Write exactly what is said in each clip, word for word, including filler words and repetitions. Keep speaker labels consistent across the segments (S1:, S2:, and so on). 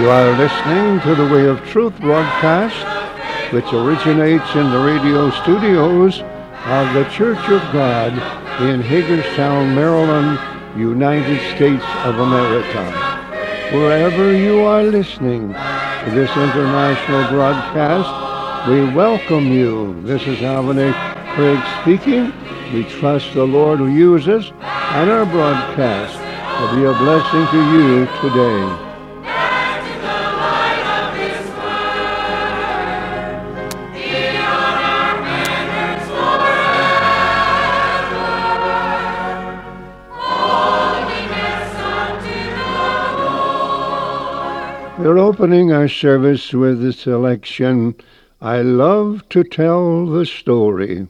S1: You are listening to the Way of Truth broadcast, which originates in the radio studios of the Church of God in Hagerstown, Maryland, United States of America. Wherever you are listening to this international broadcast, we welcome you. This is Alvin Craig speaking. We trust the Lord will use us and our broadcast to be a blessing to you today. We're opening our service with the selection, I Love to Tell the Story.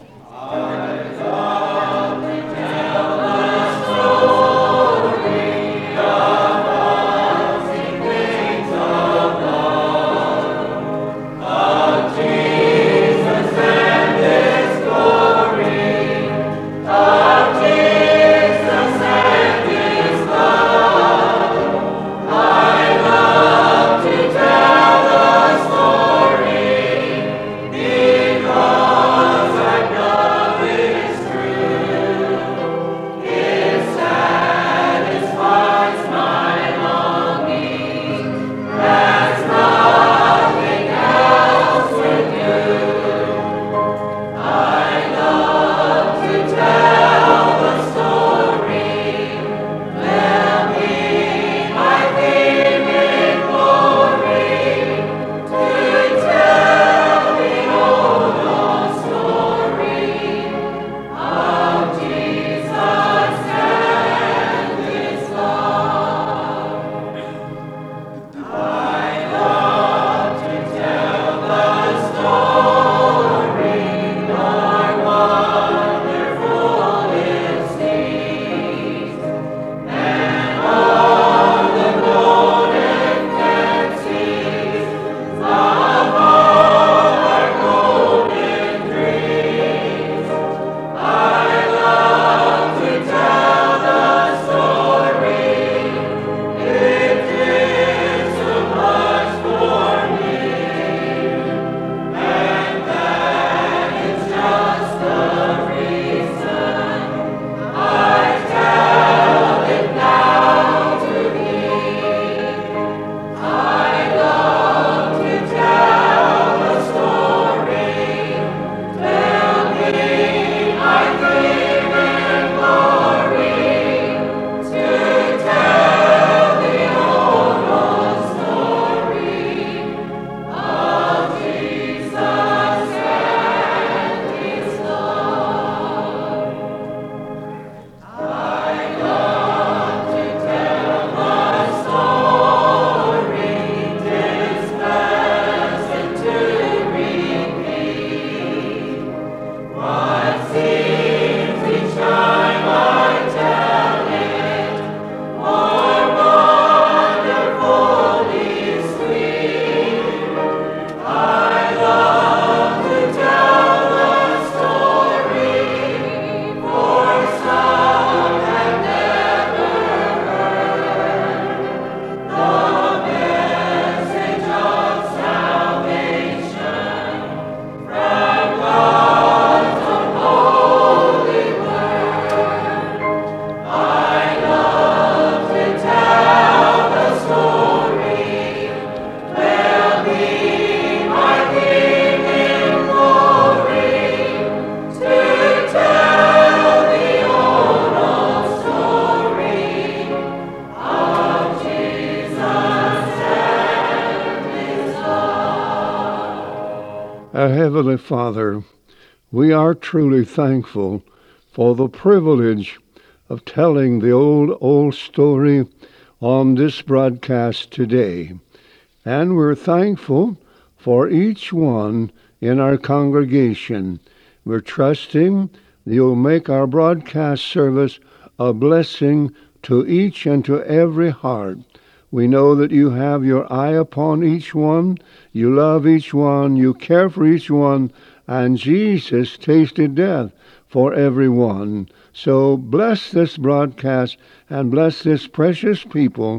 S1: Our Heavenly Father, we are truly thankful for the privilege of telling the old, old story on this broadcast today. And we're thankful for each one in our congregation. We're trusting that you'll make our broadcast service a blessing to each and to every heart. We know that you have your eye upon each one, you love each one, you care for each one, and Jesus tasted death for everyone. So bless this broadcast and bless this precious people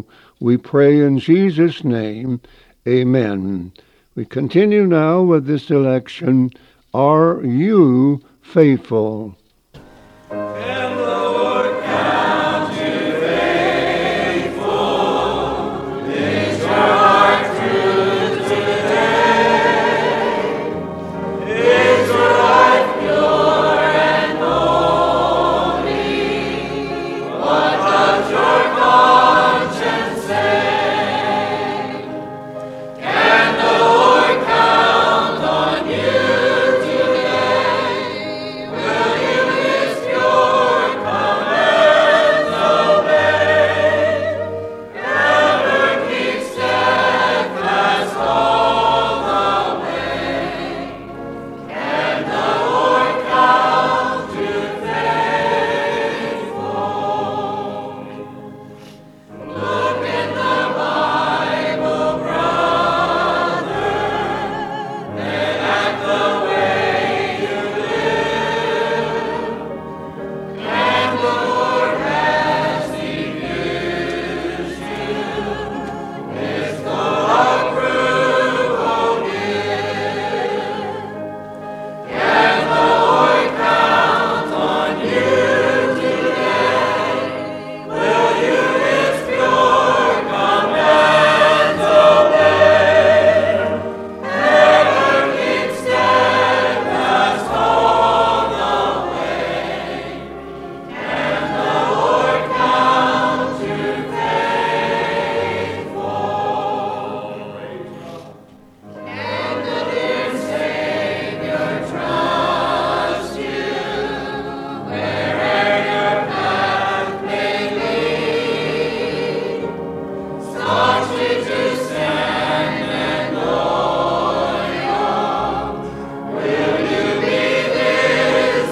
S1: We pray in Jesus' name. Amen. We continue now with this election. Are you faithful?
S2: And the Lord count you faithful. Is your heart true today? Is your life pure and holy? What does your conscience say? Can the Lord count on you today? Will you his pure commands obey? Ever keep steadfast all the way? Can the Lord count you faithful? Look in the Bible, brother, then at the way you live. And the Lord has He used you? His full approval give. Can the Lord count on you today? Will you his pure commands obey? Ever keep steadfast all the way? Can the Lord count you faithful? Can the dear Savior trust you where'er your path may lead? Staunchly to stand and loyal, will you be his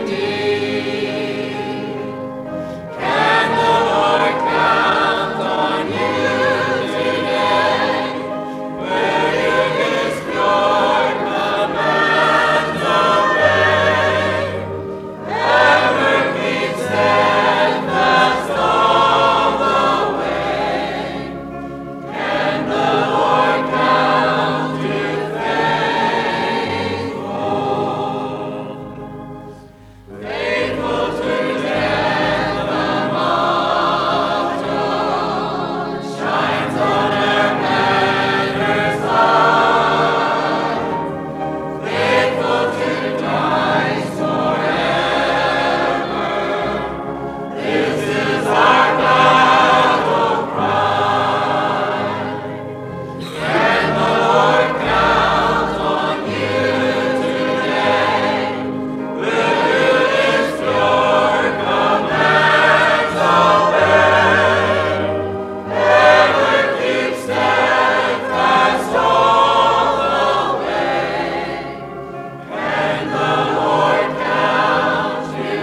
S2: indeed? Can the Lord count on you today? Will you his pure commands obey? Ever keep steadfast all the way? Can the Lord count you faithful? Faithful to death, the motto shines on our banner's light. Faithful to die forever. This is our battle cry. Can the Lord count on you today? Will you his pure commands obey? Ever keep steadfast all the way? Can the Lord count you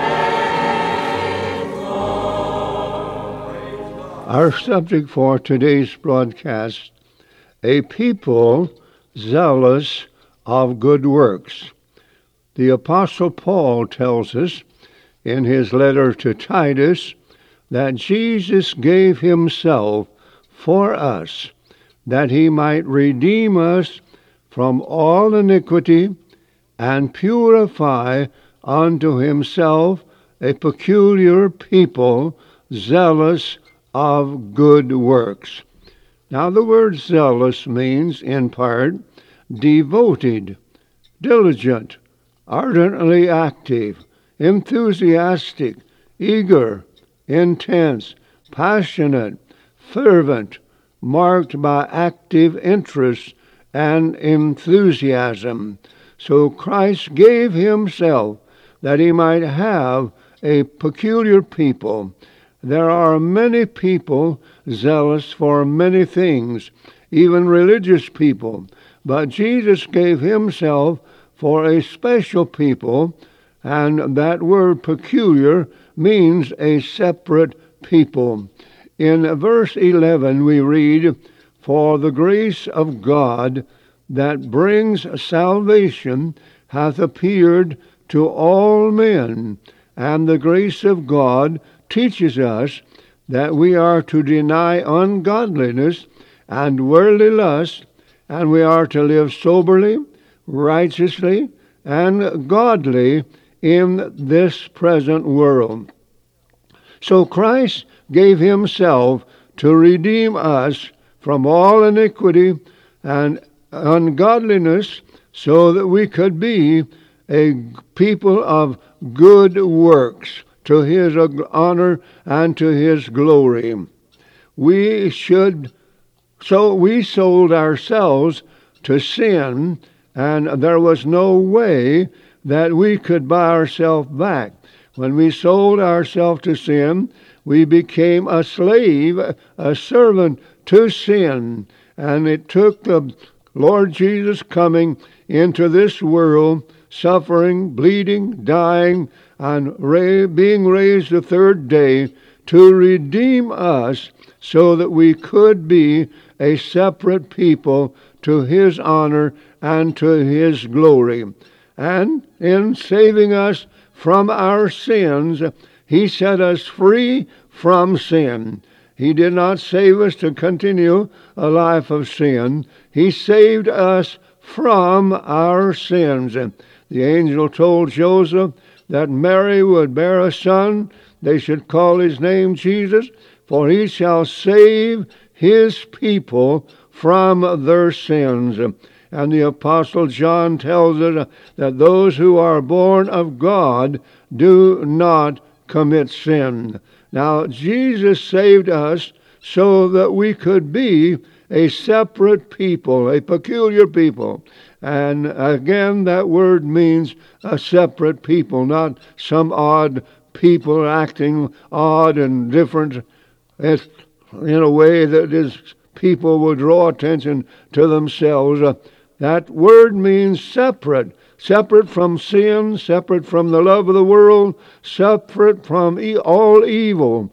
S2: faithful?
S1: Our subject for today's broadcast, a people zealous of good works. The Apostle Paul tells us in his letter to Titus that Jesus gave himself for us, that he might redeem us from all iniquity and purify unto himself a peculiar people, zealous of good works. Now, the word zealous means, in part, devoted, diligent, ardently active, enthusiastic, eager, intense, passionate, fervent, marked by active interest and enthusiasm. So Christ gave himself that he might have a peculiar people. There are many people zealous for many things, even religious people, but Jesus gave himself for a special people, and that word peculiar means a separate people. In verse eleven we read, "For the grace of God that brings salvation hath appeared to all men, and the grace of God teaches us that we are to deny ungodliness and worldly lust, and we are to live soberly, righteously, and godly in this present world. So Christ gave himself to redeem us from all iniquity and ungodliness, so that we could be a people of good works, to his honor and to his glory. We should, so we sold ourselves to sin, and there was no way that we could buy ourselves back. When we sold ourselves to sin, we became a slave, a servant to sin. And it took the Lord Jesus coming into this world, suffering, bleeding, dying, and ra- being raised the third day to redeem us so that we could be a separate people to his honor and to his glory. And in saving us from our sins, he set us free from sin. He did not save us to continue a life of sin. He saved us from our sins. And the angel told Joseph that Mary would bear a son. They should call his name Jesus, for he shall save his people from their sins. And the Apostle John tells us that those who are born of God do not commit sin. Now, Jesus saved us so that we could be a separate people, a peculiar people. And again, that word means a separate people, not some odd people acting odd and different in a way that is people will draw attention to themselves. Uh, that word means separate. Separate from sin, separate from the love of the world, separate from e- all evil.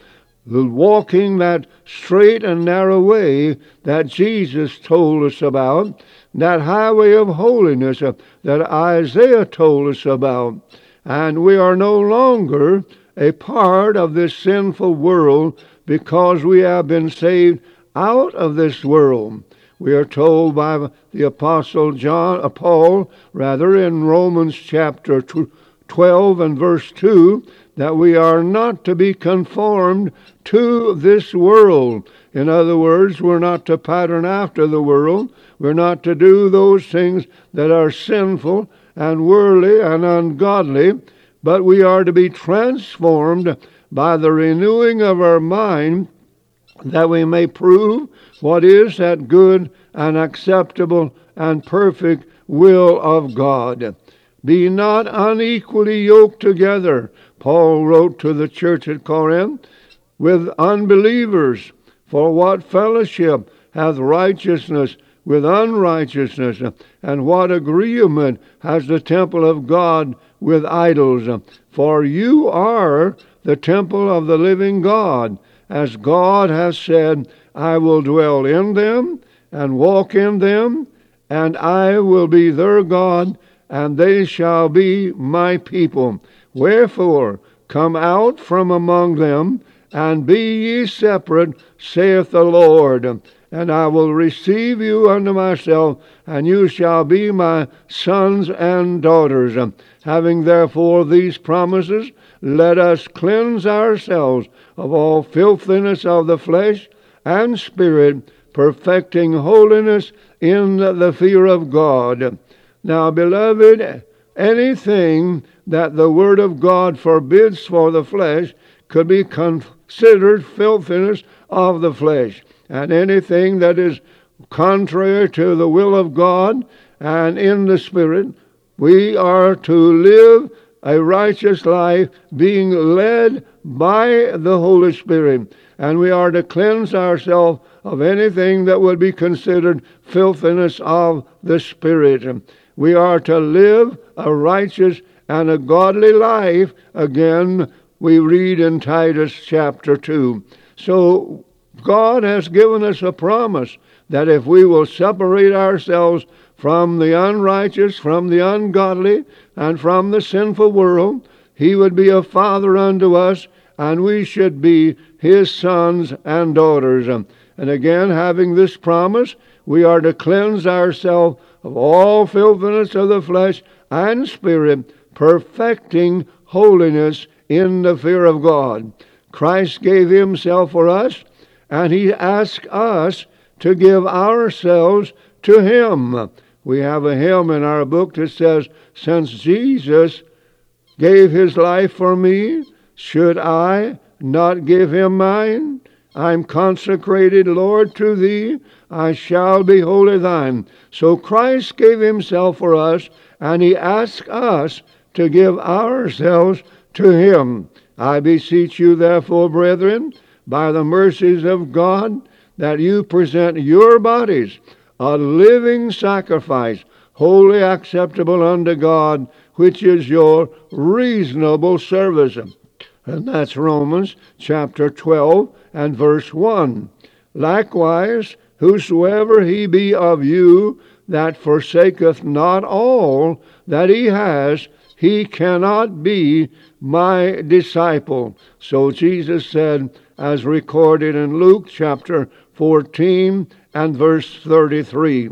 S1: Walking that straight and narrow way that Jesus told us about, that highway of holiness uh, that Isaiah told us about. And we are no longer a part of this sinful world because we have been saved out of this world. We are told by the Apostle John, uh, Paul, rather, in Romans chapter twelve and verse two, that we are not to be conformed to this world. In other words, we're not to pattern after the world. We're not to do those things that are sinful and worldly and ungodly, but we are to be transformed by the renewing of our mind, that we may prove what is that good and acceptable and perfect will of God. Be not unequally yoked together, Paul wrote to the church at Corinth, with unbelievers. For what fellowship hath righteousness with unrighteousness? And what agreement has the temple of God with idols? For you are the temple of the living God, as God has said, I will dwell in them and walk in them, and I will be their God, and they shall be my people. Wherefore, come out from among them, and be ye separate, saith the Lord. And I will receive you unto myself, and you shall be my sons and daughters. Having therefore these promises, let us cleanse ourselves of all filthiness of the flesh and spirit, perfecting holiness in the fear of God. Now, beloved, anything that the Word of God forbids for the flesh could be considered filthiness of the flesh. And anything that is contrary to the will of God and in the Spirit, we are to live a righteous life being led by the Holy Spirit. And we are to cleanse ourselves of anything that would be considered filthiness of the Spirit. We are to live a righteous and a godly life. Again, we read in Titus chapter two. So God has given us a promise that if we will separate ourselves from the unrighteous, from the ungodly, and from the sinful world, He would be a Father unto us, and we should be his sons and daughters. And again, having this promise, we are to cleanse ourselves of all filthiness of the flesh and spirit, perfecting holiness in the fear of God. Christ gave himself for us, and he asked us to give ourselves to him. We have a hymn in our book that says, since Jesus gave his life for me, should I not give him mine? I'm consecrated, Lord, to thee. I shall be wholly thine. So Christ gave himself for us, and he asked us to give ourselves to him. I beseech you, therefore, brethren, by the mercies of God, that you present your bodies a living sacrifice, wholly acceptable unto God, which is your reasonable service. And that's Romans chapter twelve and verse one. Likewise, whosoever he be of you that forsaketh not all that he has, he cannot be my disciple. So Jesus said, as recorded in Luke chapter fourteen and verse thirty-three.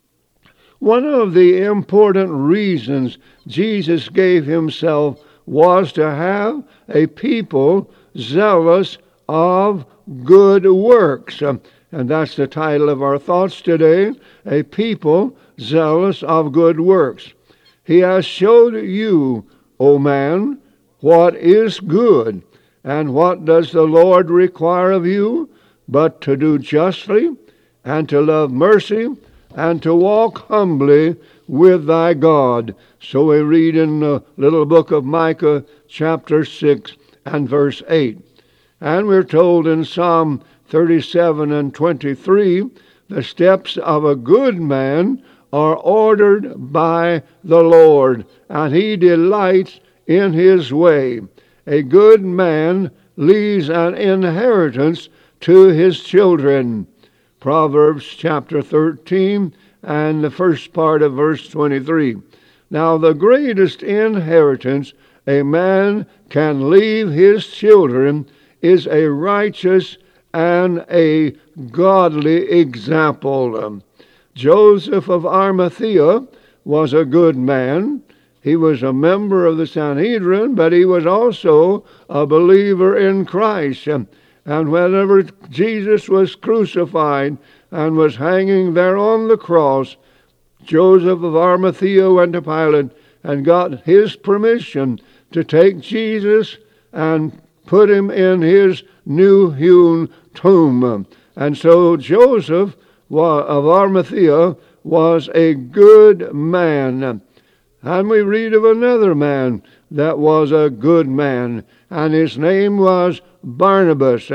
S1: One of the important reasons Jesus gave himself was to have a people zealous of good works. And that's the title of our thoughts today, a people zealous of good works. He has showed you, O man, what is good, and what does the Lord require of you, but to do justly, and to love mercy, and to walk humbly with thy God. So we read in the little book of Micah, chapter six and verse eight. And we're told in Psalm thirty-seven and twenty-three, the steps of a good man are ordered by the Lord, and he delights in his way. A good man leaves an inheritance to his children. Proverbs chapter thirteen and the first part of verse twenty-three. Now the greatest inheritance a man can leave his children is a righteous and a godly example. Joseph of Arimathea was a good man. He was a member of the Sanhedrin, but he was also a believer in Christ. And whenever Jesus was crucified and was hanging there on the cross, Joseph of Arimathea went to Pilate and got his permission to take Jesus and put him in his new-hewn tomb. And so Joseph of Arimathea was a good man. And we read of another man that was a good man, and his name was Barnabas.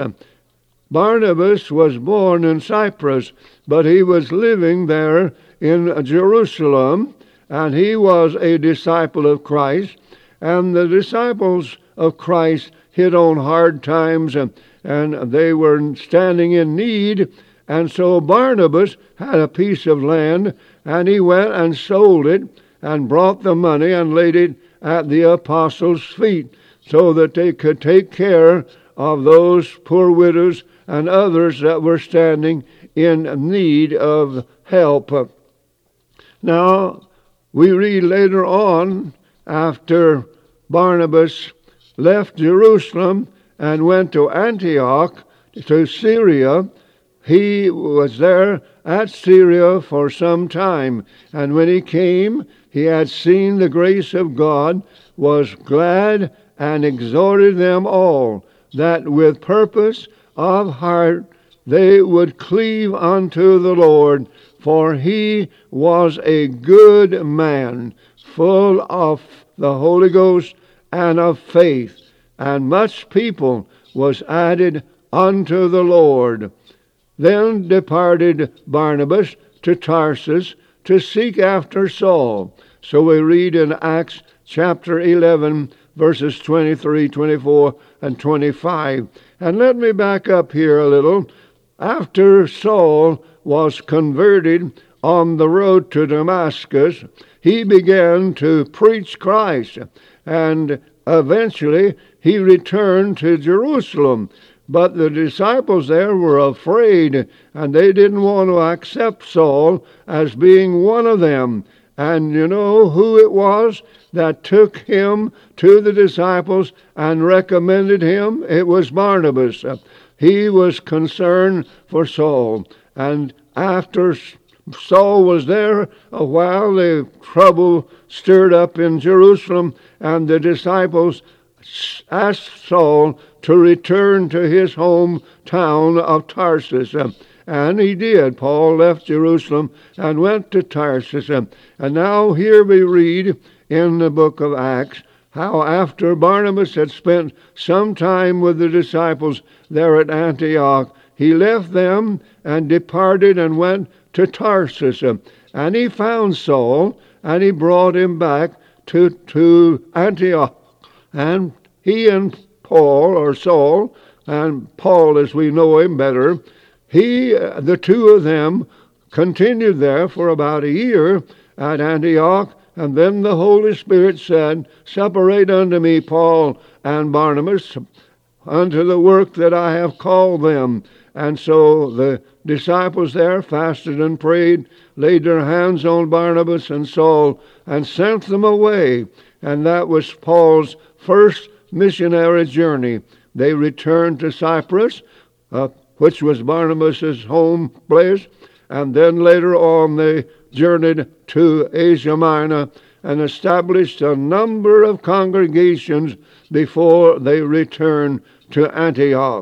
S1: Barnabas was born in Cyprus, but he was living there in Jerusalem, and he was a disciple of Christ. And the disciples of Christ hit on hard times, and, and they were standing in need. And so Barnabas had a piece of land, and he went and sold it and brought the money and laid it at the apostles' feet so that they could take care of those poor widows and others that were standing in need of help. Now, we read later on, after Barnabas left Jerusalem and went to Antioch, to Syria, he was there at Syria for some time. And when he came, he had seen the grace of God, was glad, and exhorted them all, that with purpose of heart they would cleave unto the Lord, for he was a good man, full of the Holy Ghost and of faith, and much people was added unto the Lord. Then departed Barnabas to Tarsus to seek after Saul. So we read in Acts chapter eleven, verses twenty-three, twenty-four, and twenty-five. And let me back up here a little. After Saul was converted on the road to Damascus, he began to preach Christ. And eventually he returned to Jerusalem. But the disciples there were afraid, and they didn't want to accept Saul as being one of them. And you know who it was that took him to the disciples and recommended him? It was Barnabas. He was concerned for Saul. And after Saul was there a while, the trouble stirred up in Jerusalem, and the disciples asked Saul to return to his hometown of Tarsus. And he did. Paul left Jerusalem and went to Tarsus. And now here we read in the book of Acts how after Barnabas had spent some time with the disciples there at Antioch, he left them and departed and went to Tarsus. And he found Saul, and he brought him back to, to Antioch. And he and Paul, or Saul, and Paul as we know him better, he, the two of them, continued there for about a year at Antioch. And then the Holy Spirit said, "Separate unto me Paul and Barnabas unto the work that I have called them." And so the disciples there fasted and prayed, laid their hands on Barnabas and Saul, and sent them away. And that was Paul's first missionary journey. They returned to Cyprus, uh, which was Barnabas' home place, and then later on they journeyed to Asia Minor and established a number of congregations before they returned to Antioch.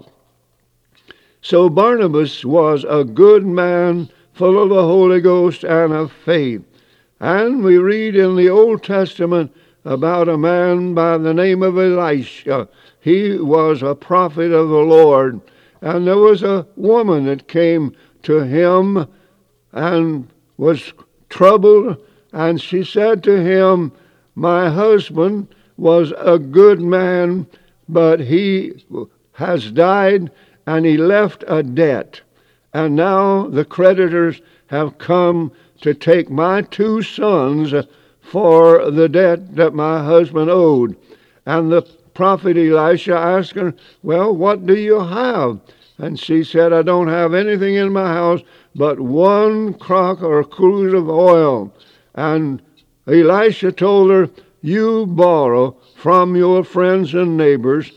S1: So Barnabas was a good man, full of the Holy Ghost and of faith. And we read in the Old Testament about a man by the name of Elisha. He was a prophet of the Lord. And there was a woman that came to him and was troubled, and she said to him, "My husband was a good man, but he has died, and he left a debt. And now the creditors have come to take my two sons for the debt that my husband owed." And the prophet Elisha asked her, "Well, what do you have?" And she said, "I don't have anything in my house but one crock or cruse of oil." And Elisha told her, "You borrow from your friends and neighbors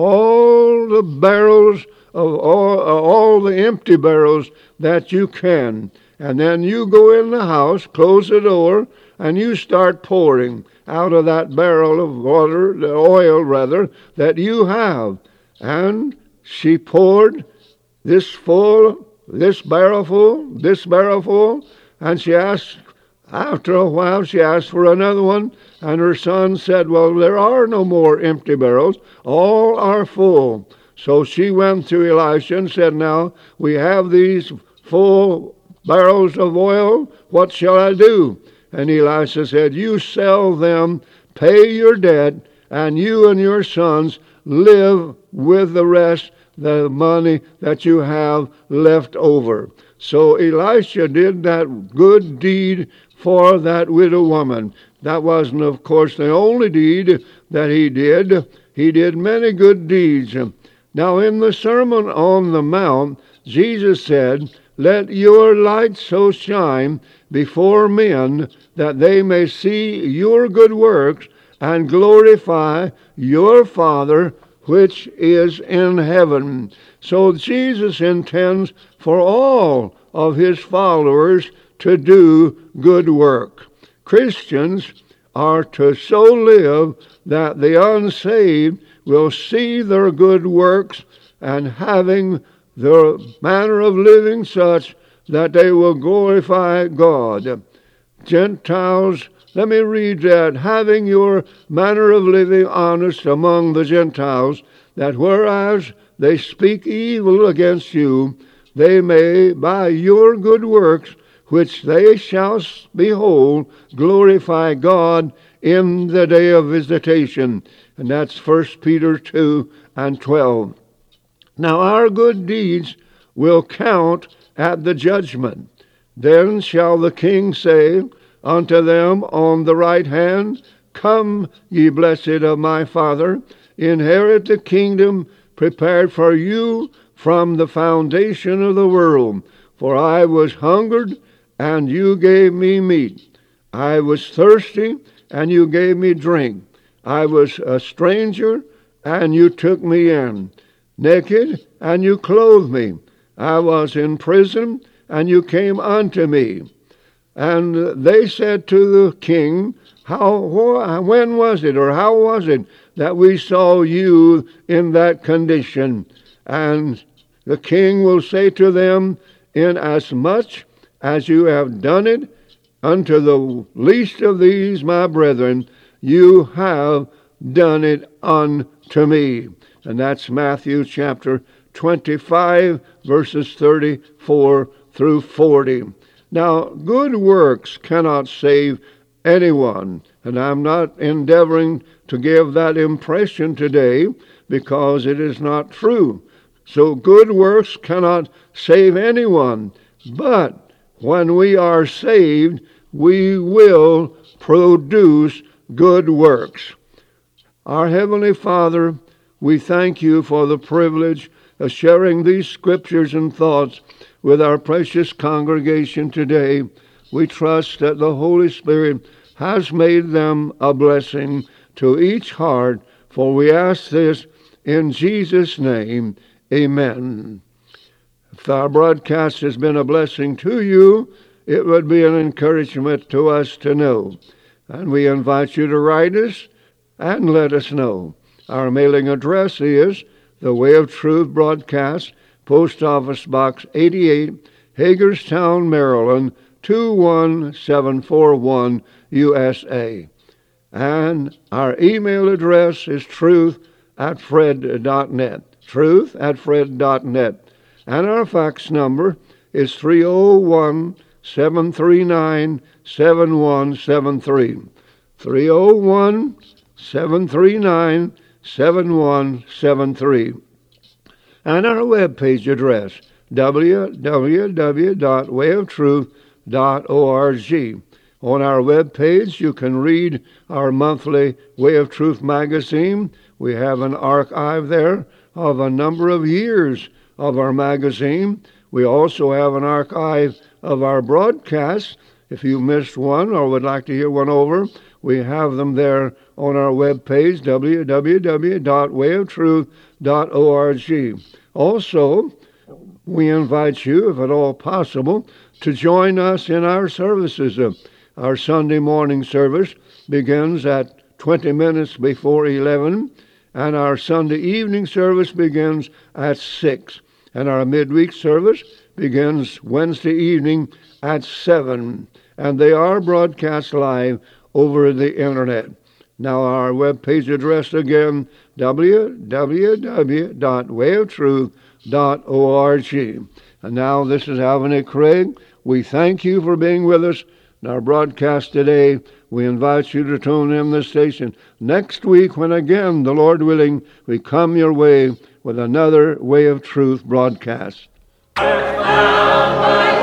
S1: all the barrels of all, all the empty barrels that you can. And then you go in the house, close the door, and you start pouring out of that barrel of water, the oil rather, that you have." And she poured this full, this barrel full, this barrel full, and she asked, after a while, she asked for another one, and her son said, "Well, there are no more empty barrels, all are full." So she went to Elisha and said, "Now, we have these full barrels of oil, what shall I do?" And Elisha said, "You sell them, pay your debt, and you and your sons live with the rest, the money that you have left over." So Elisha did that good deed for that widow woman. That wasn't, of course, the only deed that he did. He did many good deeds. Now, in the Sermon on the Mount, Jesus said, "Let your light so shine before men that they may see your good works and glorify your Father which is in heaven." So Jesus intends for all of his followers to do good work. Christians are to so live that the unsaved will see their good works and having their manner of living such that they will glorify God. Gentiles, let me read that. "Having your manner of living honest among the Gentiles, that whereas they speak evil against you, they may by your good works, which they shall behold, glorify God in the day of visitation." And that's First Peter two and twelve. Now our good deeds will count at the judgment. "Then shall the King say unto them on the right hand, Come, ye blessed of my Father, inherit the kingdom prepared for you from the foundation of the world. For I was hungered, and you gave me meat. I was thirsty, and you gave me drink. I was a stranger, and you took me in. Naked, and you clothed me. I was in prison, and you came unto me. And they said to the king, How, when was it, or how was it that we saw you in that condition? And the king will say to them, Inasmuch as you have done it unto the least of these my brethren, you have done it unto me. And that's Matthew chapter twenty-five, verses thirty-four through forty. Now, good works cannot save anyone, and I'm not endeavoring to give that impression today because it is not true. So good works cannot save anyone, but when we are saved, we will produce good works. Our Heavenly Father, we thank you for the privilege of sharing these scriptures and thoughts with our precious congregation today. We trust that the Holy Spirit has made them a blessing to each heart, for we ask this in Jesus' name. Amen. If our broadcast has been a blessing to you, it would be an encouragement to us to know. And we invite you to write us and let us know. Our mailing address is The Way of Truth Broadcast, Post Office Box eighty-eight, Hagerstown, Maryland, two one seven four one, U S A. And our email address is truth at fred dot net. Truth at fred dot net. And our fax number is three oh one, seven three nine, seven one seven three. three oh one, seven three nine, seven one seven three. And our webpage address, w w w dot way of truth dot org. On our webpage, you can read our monthly Way of Truth magazine. We have an archive there of a number of years of our magazine. We also have an archive of our broadcasts. If you missed one or would like to hear one over, we have them there on our webpage, w w w dot way of truth dot org. Also, we invite you, if at all possible, to join us in our services. Our Sunday morning service begins at twenty minutes before eleven, and our Sunday evening service begins at six, and our midweek service begins Wednesday evening at seven, and they are broadcast live over the internet. Now our webpage address again, w w w dot way of truth dot org. And now this is Alvin A. Craig. We thank you for being with us in our broadcast today. We invite you to tune in this station next week when again, the Lord willing, we come your way with another Way of Truth broadcast.